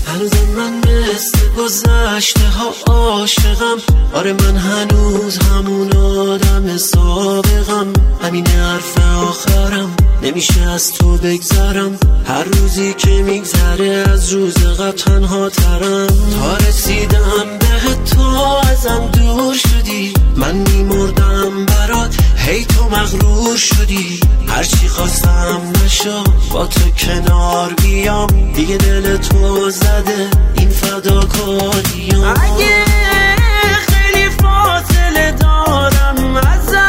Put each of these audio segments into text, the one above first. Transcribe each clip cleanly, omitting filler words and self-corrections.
هنوزم من مثل گذشته ها عاشقم. آره من هنوز همون آدم سابقم. همین حرف آخرم نمیشه از تو بگذرم. هر روزی که میگذره از روز قبل تنها ترم. تا رسیدم به تو ازم دور شدی. من میمردم برات هی تو مغرور شدی. هرچی خواستم نشد با تو کنار بیام. دیگه دل تو زده این فداکاریام. اگه خیلی فاصله دارم ازت،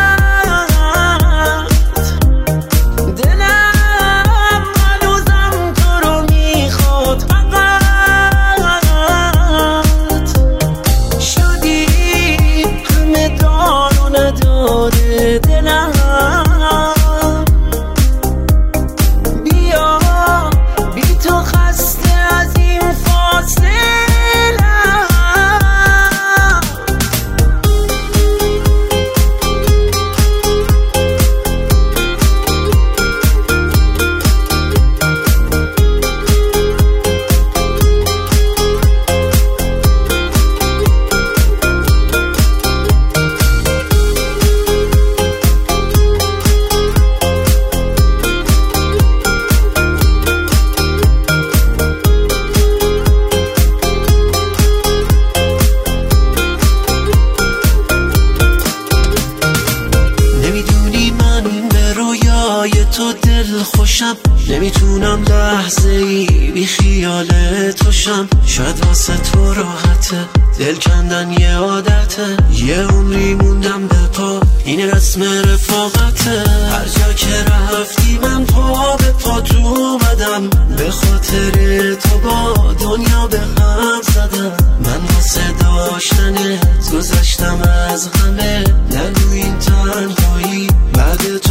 دلم هنوزم تو رو میخواد. فقط شدی همه دار و نداره دلم. تو دل خوشم، نمیتونم لحظه ای بی خیال تو شم. شاید واسه تو راحته دل کندن یه عادته. یه عمری موندم به پا این رسم رفاقته. هر جا که رفتی من پا به پا تو اومدم. به خاطر تو با دنیا به هم زدم. من واسه داشتنت گذشتم از همه. نگو این تنهایی بعد